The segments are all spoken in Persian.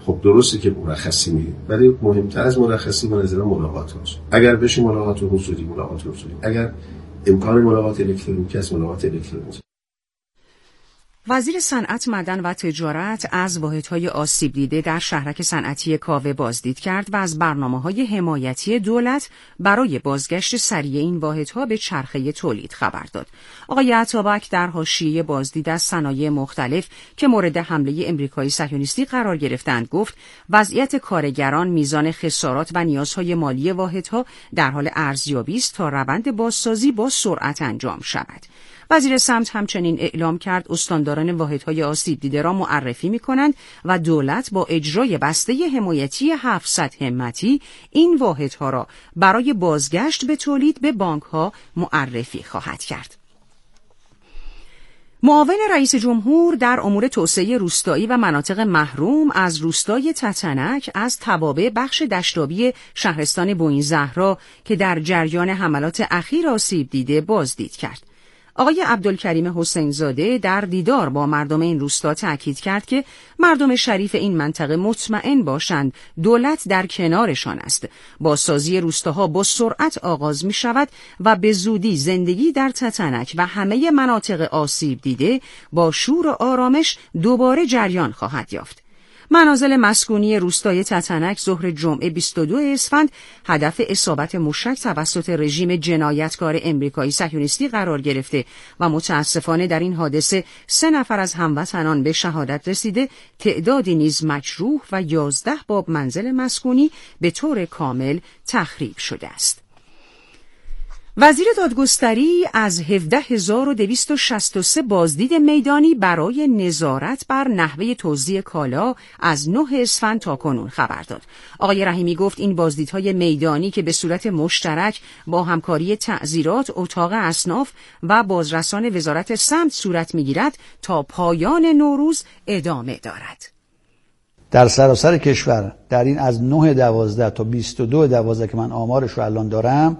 خب درسته که مرخصی میدیم، ولی مهمتر از مرخصی به نظر ملاقات هست. اگر بشه ملاقات حضوری، اگر امکان ملاقات الکترونیکی است، ملاقات الکترونیکی. وزیر صنعت، معدن و تجارت از واحدهای آسیب دیده در شهرک صنعتی کاوه بازدید کرد و از برنامه‌های حمایتی دولت برای بازگشت سریع این واحدها به چرخه تولید خبر داد. آقای عطابک در حاشیه بازدید از صنایع مختلف که مورد حمله امریکایی صهیونیستی قرار گرفتند گفت وضعیت کارگران، میزان خسارات و نیازهای مالی واحدها در حال ارزیابی است تا روند بازسازی با سرعت انجام شود. وزیر صمت همچنین اعلام کرد استانداران واحدهای آسیب دیده را معرفی می‌کنند و دولت با اجرای بسته حمایتی 700 همتی این واحدها را برای بازگشت به تولید به بانک‌ها معرفی خواهد کرد. معاون رئیس جمهور در امور توسعه روستایی و مناطق محروم از روستای تتنک از توابع بخش دشتابی شهرستان بوئین زهرا که در جریان حملات اخیر آسیب دیده بازدید کرد. آقای عبدالکریم حسین زاده در دیدار با مردم این روستا تأکید کرد که مردم شریف این منطقه مطمئن باشند دولت در کنارشان است. بازسازی روستاها با سرعت آغاز می شود و به زودی زندگی در تتنک و همه مناطق آسیب دیده با شور و آرامش دوباره جریان خواهد یافت. منازل مسکونی روستای تتنک ظهر جمعه 22 اسفند هدف اصابت موشک توسط رژیم جنایتکار امریکایی صهیونیستی قرار گرفته و متاسفانه در این حادثه 3 نفر از هموطنان به شهادت رسیده، تعدادی نیز مجروح و 11 باب منزل مسکونی به طور کامل تخریب شده است. وزیر دادگستری از 17263 بازدید میدانی برای نظارت بر نحوه توزیع کالا از 9 اسفند تا کنون خبر داد. آقای رحیمی گفت این بازدیدهای میدانی که به صورت مشترک با همکاری تعزیرات، اتاق اصناف و بازرسان وزارت سمت صورت میگیرد تا پایان نوروز ادامه دارد. در سراسر کشور در این از 9/12 تا 22/12 که من آمارش رو الان دارم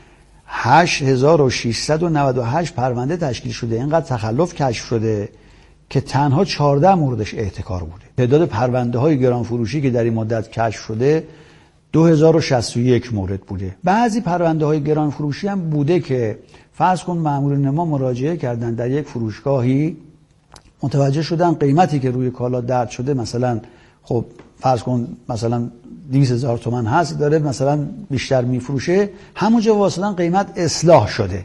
8698 پرونده تشکیل شده. اینقدر تخلف کشف شده که تنها 14 موردش احتکار بوده. تعداد پرونده های گران فروشی که در این مدت کشف شده 2061 مورد بوده. بعضی پرونده های گران فروشی هم بوده که فرض کن مامورین ما مراجعه کردن در یک فروشگاهی، متوجه شدن قیمتی که روی کالا درج شده مثلا خب فرض کن مثلا 200,000 تومان هست، داره مثلا بیشتر میفروشه، همونجا واسطاً قیمت اصلاح شده.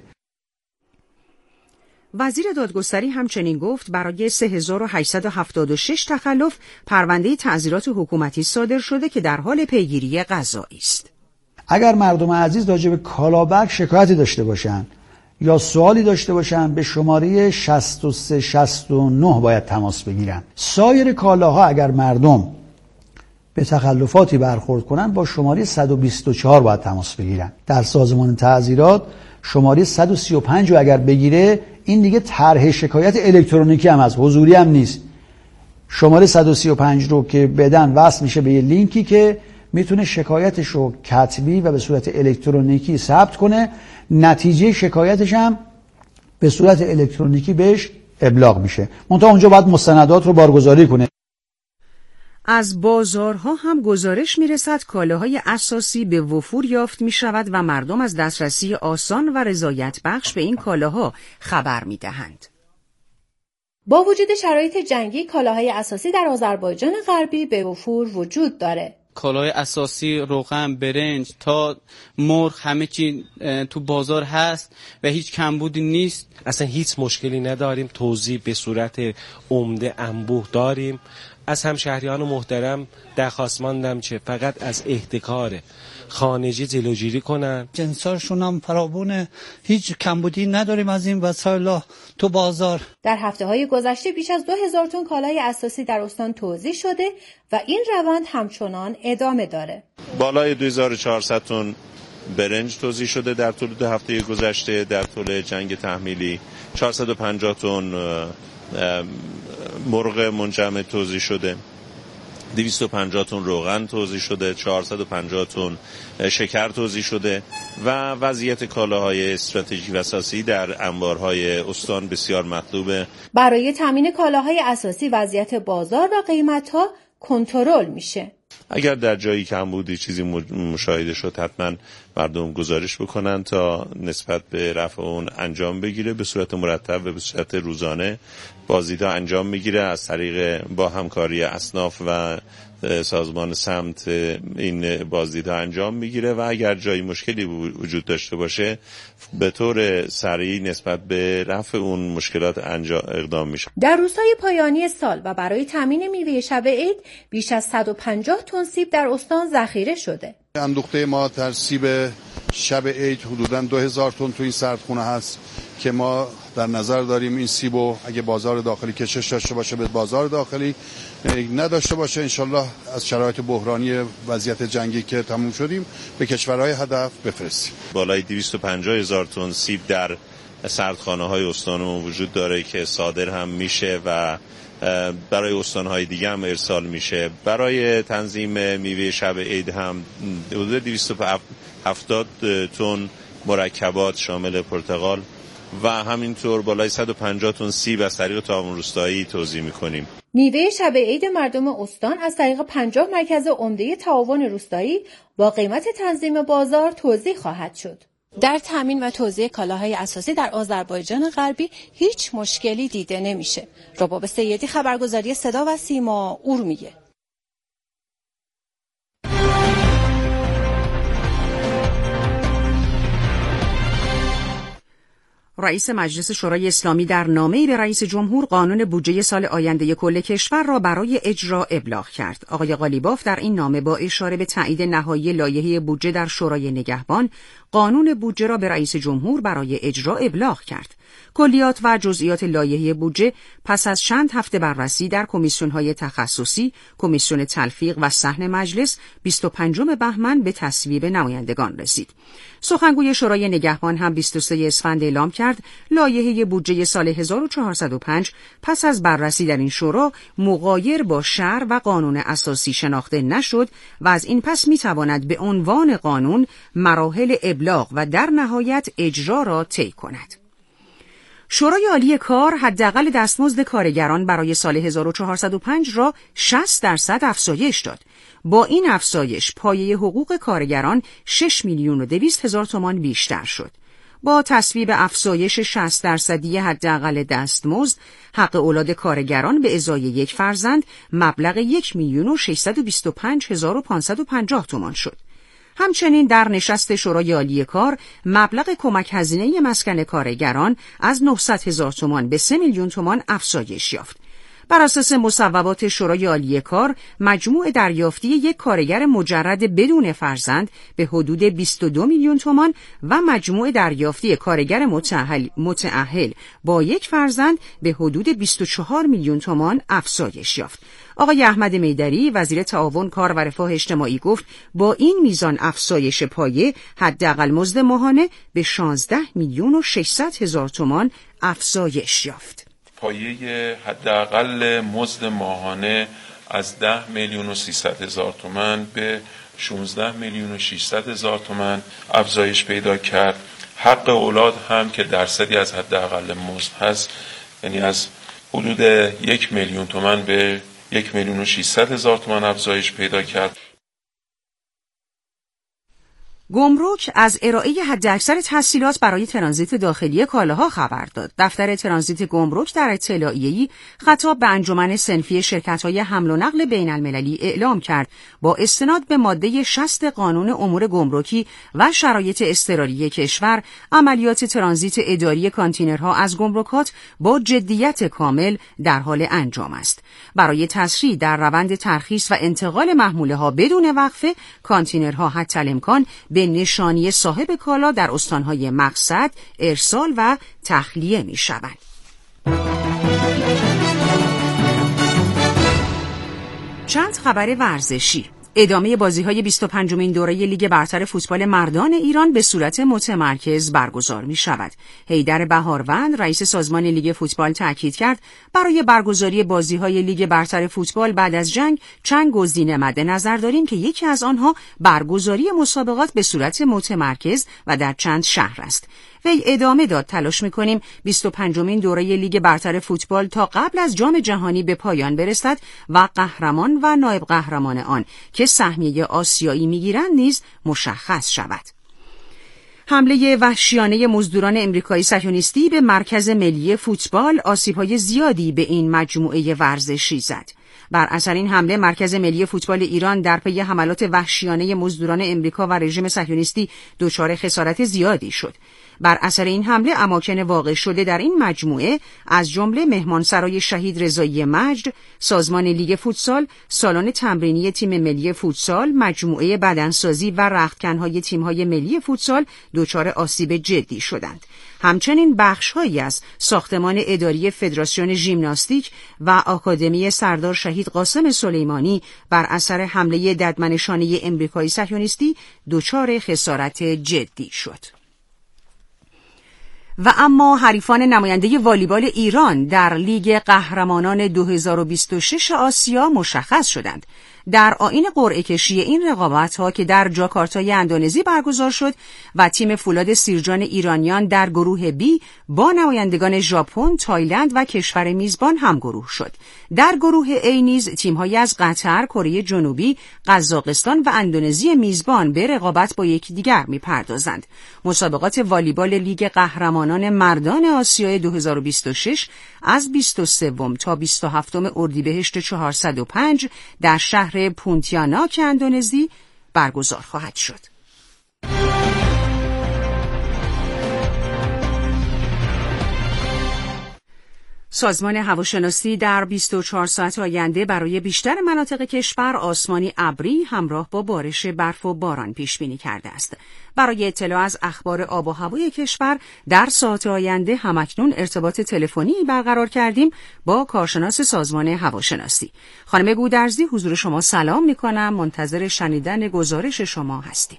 وزیر دادگستری همچنین گفت برای 3876 تخلف پرونده تعزیرات حکومتی صادر شده که در حال پیگیری قضایی است. اگر مردم عزیز راجع به کالابرگ شکایتی داشته باشن یا سوالی داشته باشن به شماره 6369 باید تماس بگیرن. سایر کالاها اگر مردم به تخلفاتی برخورد کنن با شماره 124 باید تماس بگیرن. در سازمان تعزیرات شماره 135 رو اگر بگیره این دیگه طرح شکایت الکترونیکی هم از حضوری هم نیست. شماره 135 رو که بدن وصل میشه به یه لینکی که میتونه شکایتش رو کتبی و به صورت الکترونیکی ثبت کنه، نتیجه شکایتش هم به صورت الکترونیکی بهش ابلاغ میشه. منتها اونجا باید مستندات رو بارگذاری کنه. از بازارها هم گزارش میرسد کالاهای اساسی به وفور یافت می شود و مردم از دسترسی آسان و رضایت بخش به این کالاها خبر می دهند. با وجود شرایط جنگی کالاهای اساسی در آذربایجان غربی به وفور وجود داره. کالاهای اساسی روغن، برنج تا مرغ همه چی تو بازار هست و هیچ کمبودی نیست. اصلا هیچ مشکلی نداریم، توزیع به صورت عمده انبوه داریم. از همشهریان محترم درخواست ماندم که فقط از احتکار خانگی جلوگیری کنن. جنساشون هم فراوونه، هیچ کمبودی نداریم از این وسایل تو بازار. در هفته‌های گذشته بیش از 2000 تن کالای اساسی در استان توزیع شده و این روند همچنان ادامه داره. بالای 2400 تن برنج توزیع شده در طول 2 هفته گذشته. در طول جنگ تحمیلی 450 تن مرغ منجمد توزیع شده، 250 تن روغن توزیع شده، 450 تن شکر توزیع شده و وضعیت کالاهای استراتژیک و اساسی در انبارهای استان بسیار مطلوبه. برای تامین کالاهای اساسی وضعیت بازار و قیمت‌ها کنترل میشه. اگر در جایی کمبودی چیزی مشاهده شد حتما مردم گزارش بکنن تا نسبت به رفع اون انجام بگیره، به صورت مرتب و به صورت روزانه بازدیدها انجام میگیره از طریق با همکاری اصناف و سازمان سمت این بازدیدها انجام میگیره و اگر جایی مشکلی وجود داشته باشه به طور سریع نسبت به رفع اون مشکلات اقدام میشه. در روزهای پایانی سال و برای تامین میوه شب عید بیش از 150 تن سیب در استان ذخیره شده. اندوخته ما در سیب شب عید حدوداً 2000 تن تو این سردخونه هست که ما در نظر داریم این سیبو اگه بازار داخلی کشش داشته باشه به بازار داخلی، نداشته باشه انشالله از شرایط بحرانی وضعیت جنگی که تموم شدیم به کشورهای هدف بفرستیم. بالای 250,000 تن سیب در سردخانه‌های استانمون وجود داره که صادر هم میشه و برای استانهای دیگه هم ارسال میشه. برای تنظیم میوه شب عید هم حدود 270 تن مرکبات شامل پرتقال و همینطور بالای 150 تن سیب از طریق تعاون روستایی توزیع میکنیم. میوه شب عید مردم استان از طریق 50 مرکز عمده تعاون روستایی با قیمت تنظیم بازار توزیع خواهد شد. در تامین و توزیع کالاهای اساسی در آذربایجان غربی هیچ مشکلی دیده نمیشه. رباب سیدی، خبرگزاری صدا و سیما، اورمیه. رئیس مجلس شورای اسلامی در نامه‌ای به رئیس جمهور قانون بودجه سال آینده کل کشور را برای اجرا ابلاغ کرد. آقای قالیباف در این نامه با اشاره به تایید نهایی لایحه بودجه در شورای نگهبان، قانون بودجه را به رئیس جمهور برای اجرا ابلاغ کرد. کلیات و جزئیات لایحه بودجه پس از چند هفته بررسی در کمیسیون‌های تخصصی، کمیسیون تلفیق و صحن مجلس 25 بهمن به تصویب نمایندگان رسید. سخنگوی شورای نگهبان هم 23 اسفند اعلام کرد لایحه بودجه سال 1405 پس از بررسی در این شورا مغایر با شرع و قانون اساسی شناخته نشد و از این پس می‌تواند به عنوان قانون مراحل ابلاغ و در نهایت اجرا را طی کند. شورای عالی کار حداقل دستمزد کارگران برای سال 1405 را 60% افزایش داد. با این افزایش پایه حقوق کارگران 6,200,000 تومان بیشتر شد. با تصویب افزایش 60% حداقل دستمزد، حق اولاد کارگران به ازای یک فرزند مبلغ 1,625,550 تومان شد. همچنین در نشست شورای عالی کار مبلغ کمک هزینه مسکن کارگران از 900,000 تومان به 3,000,000 تومان افزایش یافت. بر اساس مصوبات شورای عالی کار، مجموع دریافتی یک کارگر مجرد بدون فرزند به حدود 22 میلیون تومان و مجموع دریافتی کارگر متأهل با یک فرزند به حدود 24 میلیون تومان افزایش یافت. آقای احمد میدری وزیر تعاون، کار و رفاه اجتماعی گفت با این میزان افزایش پایه حداقل مزد ماهانه به 16,600,000 تومان افزایش یافت. پایه حداقل مزد ماهانه از 10,300,000 تومان به 16,600,000 تومان افزایش پیدا کرد. حق اولاد هم که درصدی از حداقل مزد هست، یعنی از حدود 1,000,000 تومان به 1,600,000 تومان افزایش پیدا کرد. گمرک از ارائه حداکثر تسهیلات برای ترانزیت داخلی کالاها خبر داد. دفتر ترانزیت گمرک در اطلاعیه‌ای خطاب به انجمن صنفی شرکت‌های حمل و نقل بین‌المللی اعلام کرد با استناد به ماده 60 قانون امور گمرکی و شرایط اضطراری کشور، عملیات ترانزیت اداری کانتینرها از گمرکات با جدیت کامل در حال انجام است. برای تسریع در روند ترخیص و انتقال محموله‌ها بدون وقفه، کانتینرها حتی الامکان به نشانی صاحب کالا در استانهای مقصد ارسال و تخلیه می شوند. چند خبر ورزشی. ادامه بازی‌های 25مین دوره لیگ برتر فوتبال مردان ایران به صورت متمرکز برگزار می‌شود. حیدر بهاروند رئیس سازمان لیگ فوتبال تاکید کرد برای برگزاری بازی‌های لیگ برتر فوتبال بعد از جنگ چند گزینه مد نظر داریم که یکی از آنها برگزاری مسابقات به صورت متمرکز و در چند شهر است. وی ادامه داد تلاش می‌کنیم 25مین دوره لیگ برتر فوتبال تا قبل از جام جهانی به پایان برسد و قهرمان و نایب قهرمان آن که سهمیه آسیایی می‌گیرند نیز مشخص شود. حمله وحشیانه مزدوران امریکایی صهیونیستی به مرکز ملی فوتبال آسیب‌های زیادی به این مجموعه ورزشی زد. بر اثر این حمله مرکز ملی فوتبال ایران در پی حملات وحشیانه مزدوران امریکا و رژیم صهیونیستی دچار خسارت زیادی شد. بر اثر این حمله اماکن واقع شده در این مجموعه از جمله مهمانسرای شهید رضایی مجد، سازمان لیگ فوتسال، سالن تمرینی تیم ملی فوتسال، مجموعه بدنسازی و رختکن‌های تیم‌های ملی فوتسال دچار آسیب جدی شدند. همچنین بخش‌هایی از ساختمان اداری فدراسیون ژیمناستیک و آکادمی سردار شهید قاسم سلیمانی بر اثر حمله ددمنشانه امریکایی صهیونیستی دچار خسارت جدی شد. و اما حریفان نماینده والیبال ایران در لیگ قهرمانان 2026 آسیا مشخص شدند. در آیین قرعه کشی این رقابت‌ها که در جاکارتای اندونزی برگزار شد و تیم فولاد سیرجان ایرانیان در گروه بی با نمایندگان ژاپن، تایلند و کشور میزبان همگروه شد. در گروه ای نیز تیم‌هایی از قطر، کره جنوبی، قزاقستان و اندونزی میزبان به رقابت با یکدیگر می‌پردازند. مسابقات والیبال لیگ قهرمانان مردان آسیای 2026 از 23 تا 27 اردیبهشت 405 در شهر پونتیاناک اندونزی برگزار خواهد شد. سازمان هواشناسی در 24 ساعت آینده برای بیشتر مناطق کشور آسمانی ابری همراه با بارش برف و باران پیش بینی کرده است. برای اطلاع از اخبار آب و هوای کشور در ساعت آینده همکنون ارتباط تلفنی برقرار کردیم با کارشناس سازمان هواشناسی. خانم گودرزی، حضور شما سلام می‌کنم. منتظر شنیدن گزارش شما هستیم.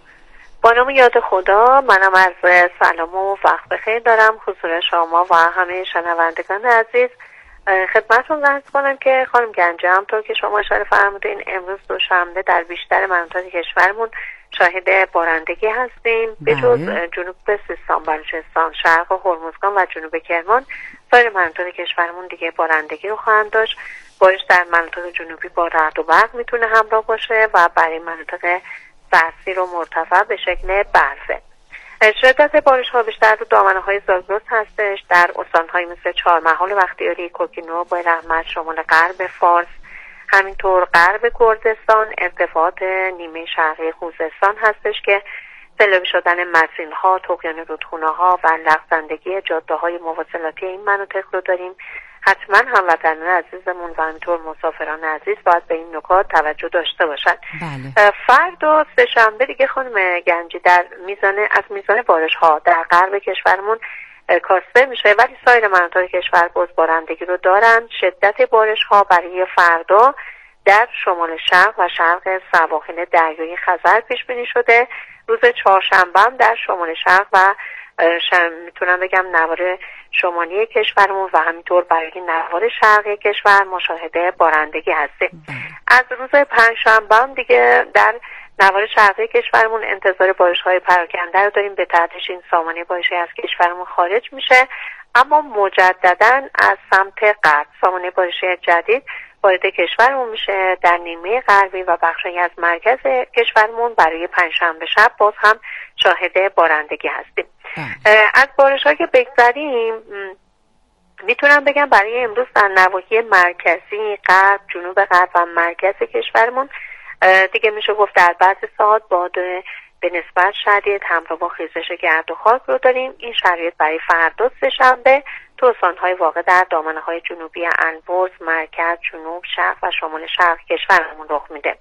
با نام یاد خدا، منم از سلام و وقت بخیر دارم حضور شما و همه شنوندگان عزیز. خدمتتون عرض کنم که خانم گنجی، همطور که شما اشاره فرمودین، امروز دوشنبه در بیشتر مناطق کشورمون شاهد بارندگی هستیم. به جز جنوب سیستان، بلوچستان، شرق هرمزگان و جنوب کرمان، سایر مناطق کشورمون دیگه بارندگی رو خواهند داشت. بارش در مناطق جنوبی با رعد و برق میتونه همراه باشه و برای مناطق سرسیر و مرتفع به شکل برفه. شدت بارش ها بیشتر رو دامنه های زاگرس هستش. در استان های مثل چهارمحال بختیاری، کوکنو، بویراحمد، شمال غرب فارس، همینطور غرب کردستان، ارتفاعات نیمه شرقی خوزستان هستش که سیلابی شدن مسیل ها، طغیان رودخونه ها و لغزندگی جاده های مواصلاتی این مناطق رو داریم. حتما هموطنان عزیزمون و همینطور مسافران عزیز باید به این نکات توجه داشته باشن. بله. فردا سه‌شنبه دیگه خانم گنجی در میزان بارش ها در غرب کشورمون کاسته میشه، ولی سایر مناطق کشور باز بارندگی رو دارن. شدت بارش ها برای فردا در شمال شرق و شرق سواحل دریای خزر پیش بینی شده. روز چهارشنبه هم در شمال شرق و میتونم بگم نوار شمالی کشورمون و همینطور برای نوار شرقی کشور مشاهده بارندگی هستیم. از روز پنجشنبه هم دیگه در نوار شرقی کشورمون انتظار بارش‌های پراکنده رو داریم. به تدریج این سامانه بارشی از کشورمون خارج میشه، اما مجدداً از سمت غرب سامانه بارشی جدید وارد کشورمون میشه. در نیمه غربی و بخشی از مرکز کشورمون برای پنجشنبه شب باز هم شاهد بارندگی هستیم. از بارش‌ها که بگذریم، میتونم بگم برای امروز در نواحی مرکزی، غرب، جنوب غرب و مرکز کشورمون دیگه میشه گفت در بعضی ساعات باد به نسبت شدید همراه با خیزش گرد و خاک رو داریم. این شرایط برای فردا سه‌شنبه تو استان‌های واقع در دامنه‌های جنوبی البرز، مرکز، جنوب، شرق و شمال شرق کشورمون رخ میده.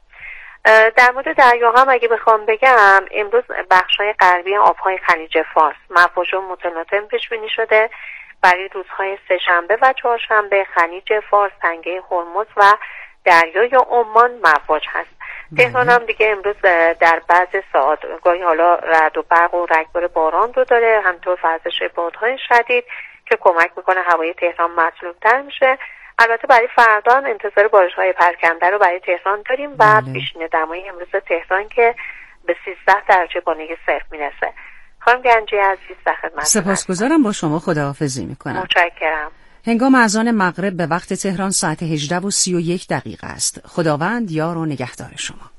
در مورد دریا هم اگه بخوام بگم، امروز بخش‌های غربی آب‌های خلیج فارس موج متلاطم پیش بینی شده. برای روزهای سه‌شنبه و چهارشنبه خلیج فارس، تنگه هرمز و دریای عمان موج هست. تهران هم دیگه امروز در بعض ساعات گاهی حالا رعد و برق و رگبار باران رو داره، همینطور وزش بادهای شدید که کمک میکنه هوای تهران مطلوب‌تر میشه. البته برای فردا هم انتظار بارش‌های پراکنده رو برای تهران داریم و پیشین دمای امروز تهران که به 13 درجه با نگ صفر میرسه. خانم گنجی عزیز و خدمت. سپاسگزارم، با شما خداحافظی میکنم. متشکرم. هنگام اذان مغرب به وقت تهران ساعت 18:31 است. خداوند یار و نگهدار شما.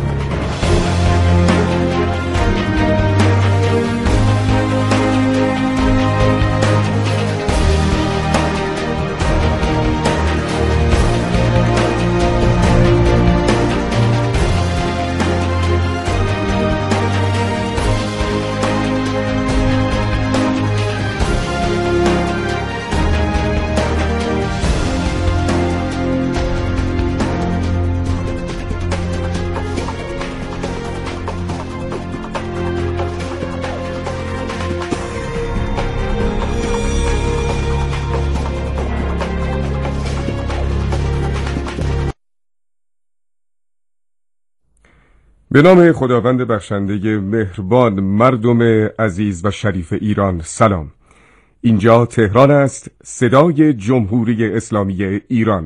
به نام خداوند بخشنده مهربان، مردم عزیز و شریف ایران، سلام. اینجا تهران است، صدای جمهوری اسلامی ایران.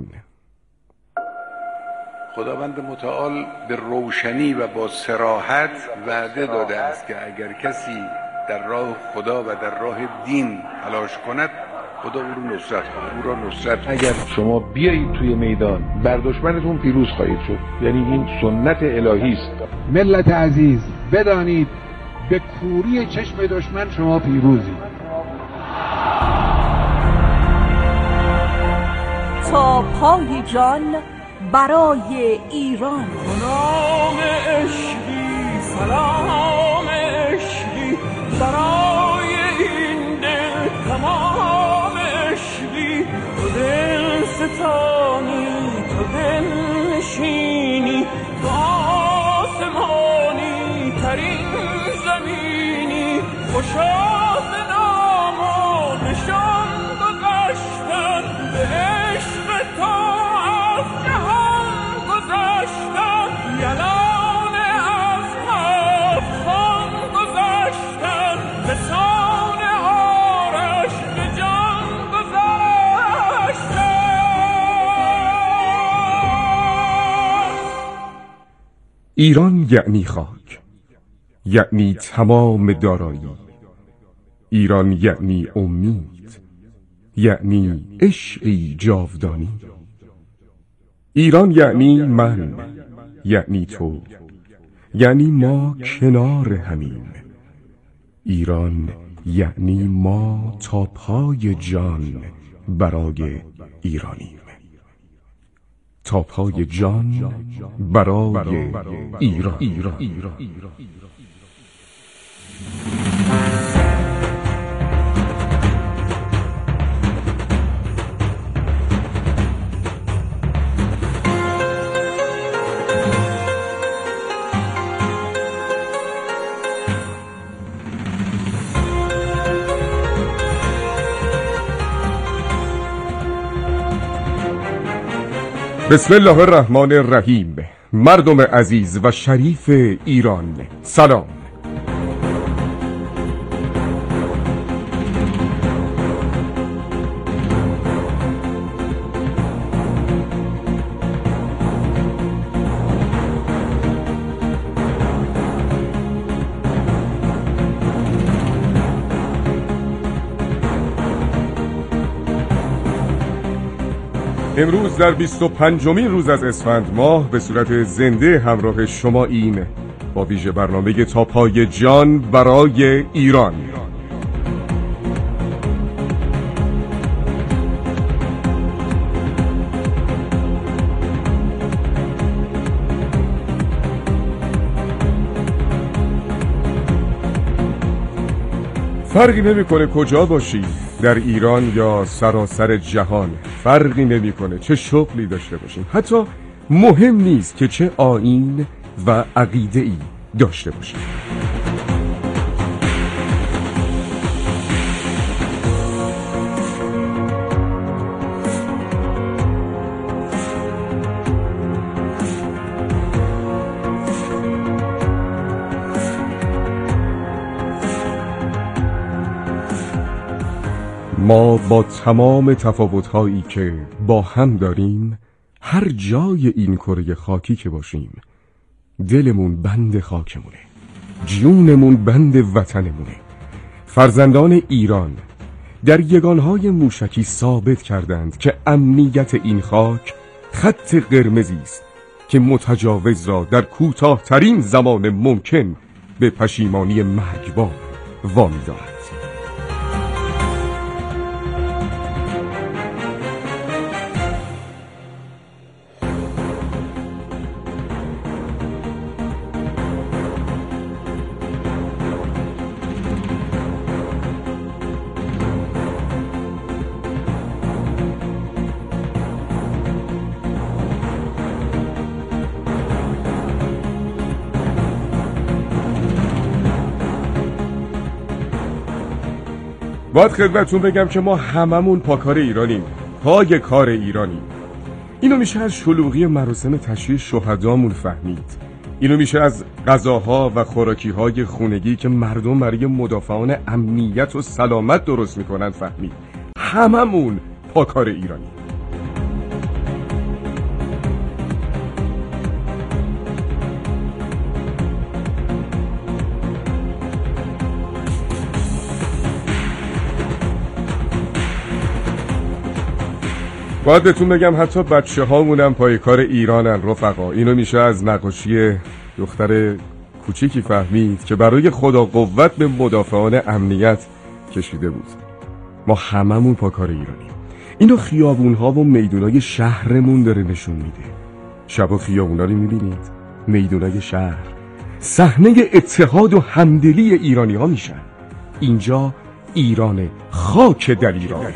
خداوند متعال به روشنی و با صراحت وعده داده است که اگر کسی در راه خدا و در راه دین تلاش کند، خدا او رو نصرت کنه، او را نصرت. اگر شما بیایید توی میدان، بر دشمنتون پیروز خواهید شد. یعنی این سنت الهی است. ملت عزیز، بدانید به کوری چشم دشمن شما پیروزید. تا پای جان برای ایران. نام عشقی، سلام عشقی، برای این دل تمام عشقی. تو دل ستانی، تو دل نشینی، تو آسمانی ترین زمینی. خوشاز نام و نشان گذشتن، به عشق تو از جهان گذشتن. یلان از هفت خان گذشتن، به سان آرش به جان گذشتن. ایران یعنی خاک، یعنی تمام دارایی. ایران یعنی امید، یعنی عشقی جاودانی. ایران یعنی من، یعنی تو، یعنی ما کنار همیم. ایران یعنی ما تا پای جان برای ایرانیم. تا پای جان برای ایران. بسم الله الرحمن الرحیم. مردم عزیز و شریف ایران، سلام. امروز در 25مین روز از اسفند ماه به صورت زنده همراه شما این با ویژه برنامه تا پای جان برای ایران. فرقی نمیکنه کجا باشی، در ایران یا سراسر جهان، فرقی نمیکنه چه شغلی داشته باشیم، حتی مهم نیست که چه آیین و عقیده‌ای داشته باشیم. ما با تمام تفاوت‌هایی که با هم داریم، هر جای این کره خاکی که باشیم، دلمون بند خاکمونه، جونمون بند وطنمونه، فرزندان ایران در یگانهای موشکی ثابت کردند که امنیت این خاک خط قرمزی است که متجاوز را در کوتاه‌ترین زمان ممکن به پشیمانی مرگبار وامی دارد. باید خدمتتون بگم که ما هممون پاکار ایرانیم، پای کار ایرانیم. اینو میشه از شلوغی مراسم تشییع شهدامون فهمید. اینو میشه از غذاها و خوراکی‌های خونگی که مردم برای مدافعان امنیت و سلامت درست میکنن فهمید. هممون پاکار ایرانیم. باید بهتون بگم حتی بچه هامونم پای کار ایرانن رفقا. اینو میشه از نقاشی دختر کوچیکی فهمید که برای خدا قوت به مدافعان امنیت کشیده بود. ما هممون پای کار ایرانیم. اینو خیابونها و میدونای شهرمون داره نشون میده. شبا خیابونا رو میبینید، میدونای شهر صحنه اتحاد و همدلی ایرانی ها میشن. اینجا ایران، خاک در ایران.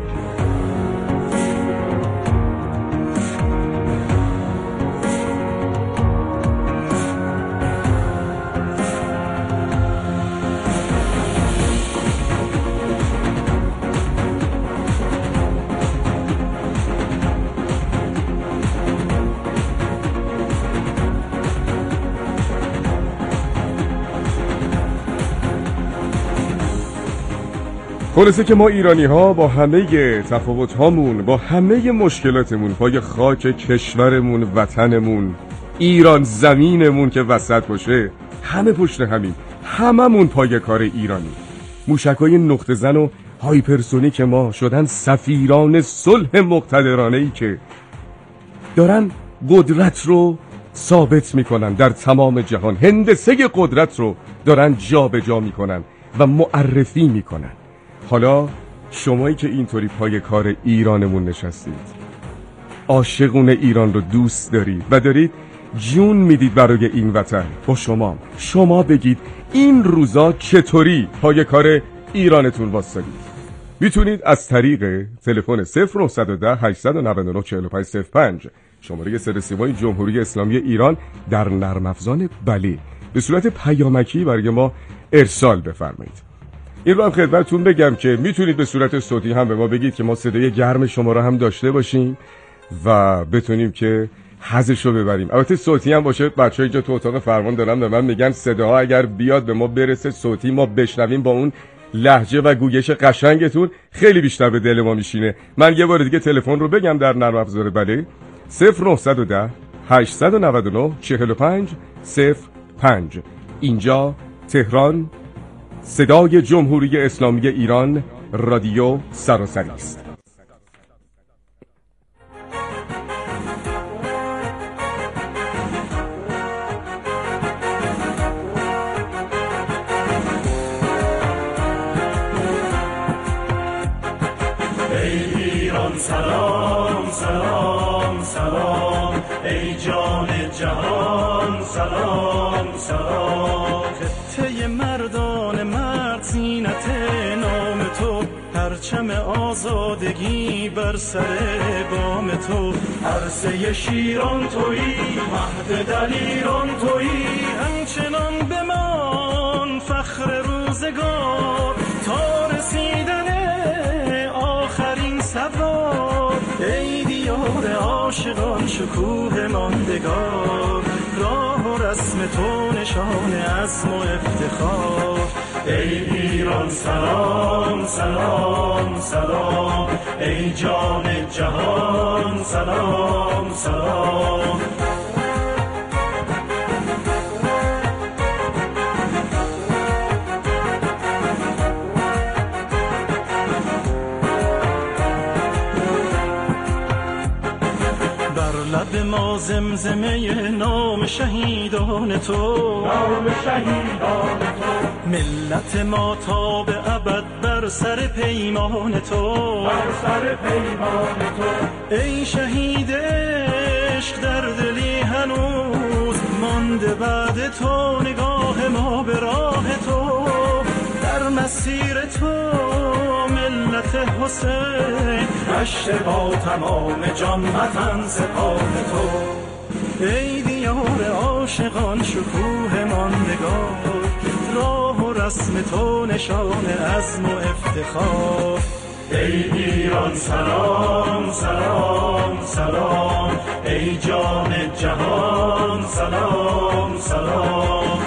خلاصه که ما ایرانی ها با همه تفاوت هامون، با همه مشکلاتمون پای خاک کشورمون، وطنمون، ایران زمینمون که وسط باشه، همه پشت همین، هممون پای کار ایرانی. موشکای نقطه زن و هایپرسونیک ما شدن سفیران صلح مقتدرانه‌ای که دارن قدرت رو ثابت میکنن در تمام جهان. هندسه قدرت رو دارن جا به جا میکنن و معرفی میکنن. حالا شمایی که اینطوری پای کار ایرانمون نشستید، عاشقون ایران رو دوست دارید و دارید جون میدید برای این وطن، با شما بگید این روزا چطوری پای کار ایرانتون واسطید. میتونید از طریق تلفن 0910 899 4505 شماره سرسیمای جمهوری اسلامی ایران در نرم افزان بله به صورت پیامکی برای ما ارسال بفرمایید. این رو هم خدمتتون بگم که میتونید به صورت صوتی هم به ما بگید که ما صدای گرم شما رو هم داشته باشیم و بتونیم که حظش رو ببریم. البته صوتی هم باشه. بچه‌ها اینجا تو اتاق فرمان دارن به من میگن صداها اگر بیاد به ما برسه صوتی، ما بشنویم با اون لهجه و گویش قشنگتون، خیلی بیشتر به دل ما میشینه. من یه بار دیگه تلفن رو بگم در نرم افزار بله 0910 899 4505. اینجا تهران، صدای جمهوری اسلامی ایران، رادیو سراسری است. ای ایران سلام سلام سلام، ای جان جهان سلام سلام. خطه مردان مرد زینت نام تو، پرچم آزادگی بر سر بام تو. عرصه شیران تویی، مهد دلیران تویی، همچنان بمان فخر روزگار تا رسیدن آخرین سوار. ای دیار عاشقان شکوه ماندگار، راه و رسم تو نشان عزم و افتخار. ای ایران سلام سلام سلام، ای جان جهان سلام سلام. لب ما زمزمه نام شهیدان تو، نام شهیدان تو. ملت ما تا به ابد بر سر پیمان تو، بر سر پیمان تو. ای شهید عشق در دلی هنوز مانده بعد تو، نگاه ما به راه تو، در مسیر تو ملت حسین، رشته با تمام جان وطن سپاه تو. ای دیار عاشقان شکوه ماندگار، راه و رسم تو نشان عزم و افتخار. ای ایران سلام سلام سلام، ای جان جهان سلام سلام.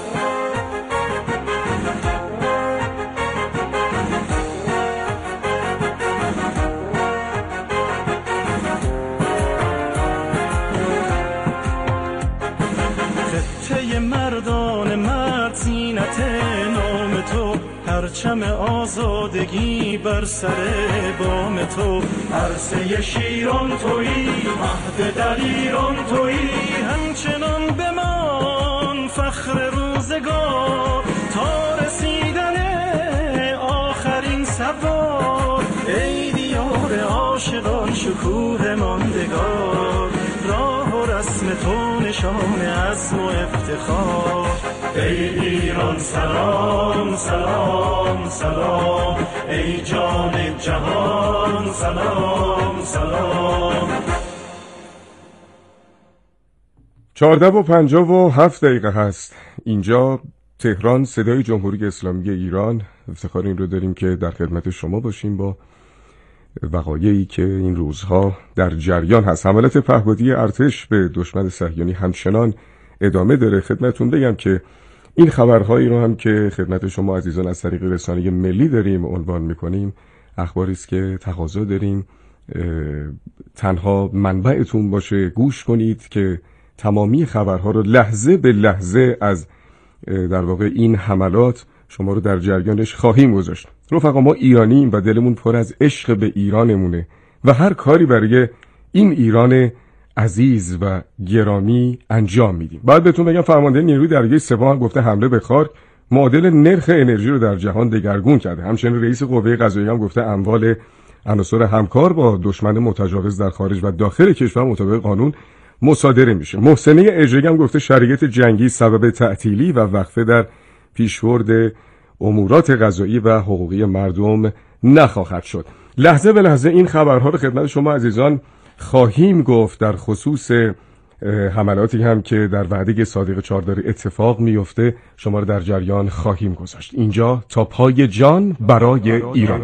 خطه مردان مرد زینت نام تو، پرچم آزادگی بر سر بام تو. عرصه شیران تویی، مهد دلیران تویی، همچنان بمان فخر روزگار تا رسیدن آخرین سوار. ای دیار عاشقان شکوه ماندگار، راه و رسم تو نشان عزم و افتخار. ای ایران سلام سلام سلام، ای جان جهان سلام سلام. 14:57 هست اینجا تهران، صدای جمهوری اسلامی ایران. افتخار این رو داریم که در خدمت شما باشیم با وقایعی که این روزها در جریان هست. حملات پهپادی ارتش به دشمن صهیونی همچنان ادامه داره. خدمتتون بگم که این خبرهایی رو هم که خدمت شما عزیزان از طریق رسانه ملی داریم عنوان میکنیم، اخباری است که تقاضا داریم تنها منبعتون باشه، گوش کنید که تمامی خبرها رو لحظه به لحظه از در واقع این حملات شما رو در جریانش خواهیم گذاشت. رفقا، ما ایرانیم و دلمون پر از عشق به ایرانمونه و هر کاری برای این ایران عزیز و گرامی انجام میدیم. بعد بهتون بگم فرمانده نیروی دریایی سپاه هم گفته حمله به خارک معادل نرخ انرژی رو در جهان دگرگون کرده. همچنین رئیس قوه قضاییه هم گفته اموال عناصر همکار با دشمن متجاوز در خارج و داخل کشور مطابق قانون مصادره میشه. محسنه اجری هم گفته شرایط جنگی سبب تعطیلی و وقفه در پیشبرد امورات قضایی و حقوقی مردم نخواهد شد. لحظه به لحظه این خبرها رو خدمت شما عزیزان خواهیم گفت، در خصوص حملاتی هم که در وعده صادق چهارداری اتفاق میفته شما رو در جریان خواهیم گذاشت. اینجا تا پای جان برای ایران.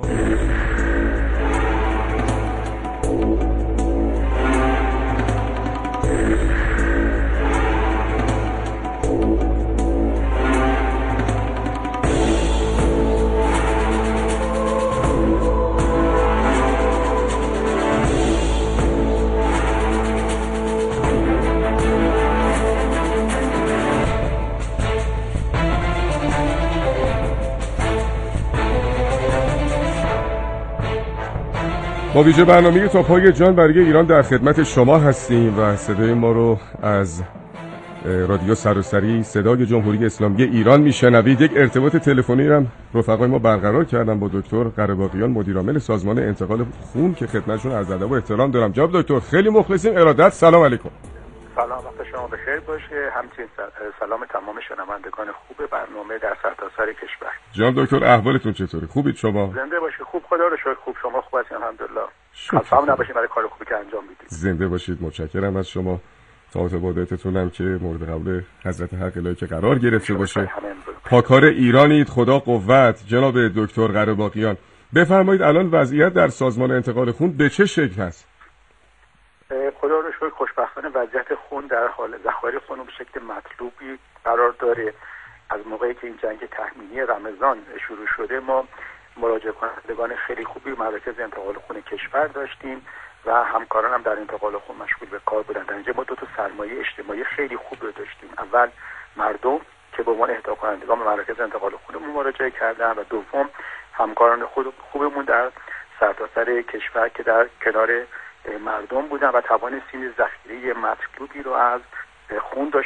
ما ویژه برنامه تا پای جان برای ایران در خدمت شما هستیم و صدای ما رو از رادیو سراسری صدای جمهوری اسلامی ایران میشنوید. یک ارتباط تلفنی هم رفقای ما برقرار کردم با دکتر قره‌باقیان، مدیرعامل سازمان انتقال خون که خدمتشون عرض ادب و احترام دارم. جناب دکتر خیلی مخلصیم، ارادت، سلام علیکم. سلام، وقت شما بخیر باشه. همچنین سلام تمام شنوندگان خوب برنامه در سرتاسر کشور. جناب دکتر احوالتون چطوره؟ خوبید شما؟ زنده باشید. خوب، خدا رو شکر. خوب، شما خوب هستین؟ الحمدلله. خسته‌ام نباشید برای کار خوبی که انجام میدید. زنده باشید، متشکرم از شما. تا عبادتتون هم که مورد قبول حضرت حق الهی که قرار گرفته باشه. پاکار ایرانید، خدا قوت. جناب دکتر قره‌باقیان بفرمایید الان وضعیت در سازمان انتقال خون به چه شکل هست؟ خدا رو شکر خوشبختانه وضعیت خون در حال ذخایر خون به شکل مطلوبی قرار داره. از موقعی که این جنگ تحمیلی رمضان شروع شده ما مراجعه کنندگان خیلی خوبی مراکز انتقال خون کشور داشتیم و همکاران هم در انتقال خون مشغول به کار بودن. در اینجا ما دو تا سرمایه اجتماعی خیلی خوب رو داشتیم. اول مردم که به عنوان اهدا کنندگان به مراکز انتقال خونمون مراجعه کردن و دوم همکاران خوبمون در سرتاسر کشور که در کنار مردم بودن و توانستیم ذخیره مطلوبی رو از خون